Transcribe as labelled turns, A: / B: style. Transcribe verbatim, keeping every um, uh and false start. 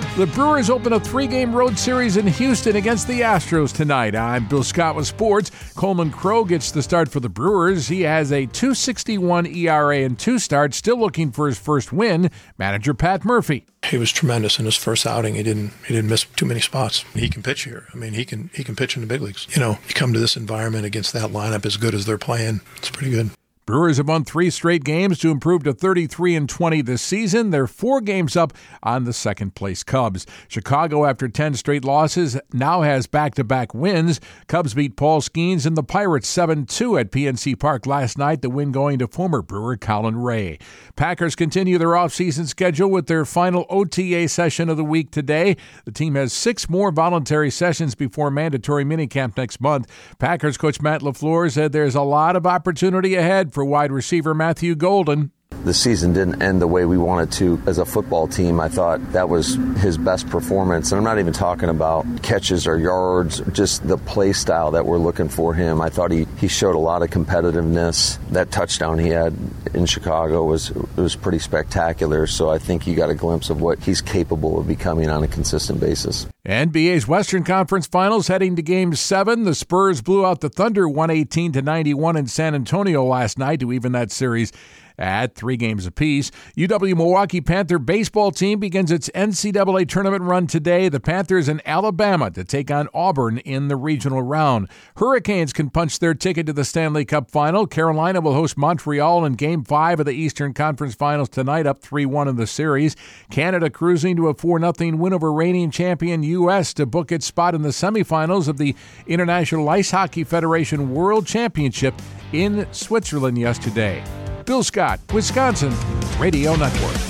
A: The Brewers open a three-game road series in Houston against the Astros tonight. I'm Bill Scott with sports. Coleman Crowe gets the start for the Brewers. He has a two sixty-one E R A and two starts, still looking for his first win. Manager Pat Murphy.
B: He was tremendous in his first outing. He didn't he didn't miss too many spots. He can pitch here. I mean, he can he can pitch in the big leagues. You know, you come to this environment against that lineup as good as they're playing, it's pretty good.
A: Brewers have won three straight games to improve to thirty-three and twenty this season. They're four games up on the second-place Cubs. Chicago, after ten straight losses, now has back-to-back wins. Cubs beat Paul Skeens and the Pirates seven two at P N C Park last night, the win going to former Brewer Colin Ray. Packers continue their off-season schedule with their final O T A session of the week today. The team has six more voluntary sessions before mandatory minicamp next month. Packers coach Matt LaFleur said there's a lot of opportunity ahead for for wide receiver Matthew Golden.
C: The season didn't end the way we wanted to as a football team. I thought that was his best performance. And I'm not even talking about catches or yards, just the play style that we're looking for him. I thought he, he showed a lot of competitiveness. That touchdown he had in Chicago was it was pretty spectacular. So I think you got a glimpse of what he's capable of becoming on a consistent basis.
A: N B A's Western Conference Finals heading to Game seven. The Spurs blew out the Thunder one eighteen to ninety-one in San Antonio last night to even that series at three games apiece. U W-Milwaukee Panther baseball team begins its N C double A tournament run today. The Panthers in Alabama to take on Auburn in the regional round. Hurricanes can punch their ticket to the Stanley Cup final. Carolina will host Montreal in Game five of the Eastern Conference Finals tonight, up three one in the series. Canada cruising to a four nothing win over reigning champion U S to book its spot in the semifinals of the International Ice Hockey Federation World Championship in Switzerland yesterday. Bill Scott, Wisconsin Radio Network.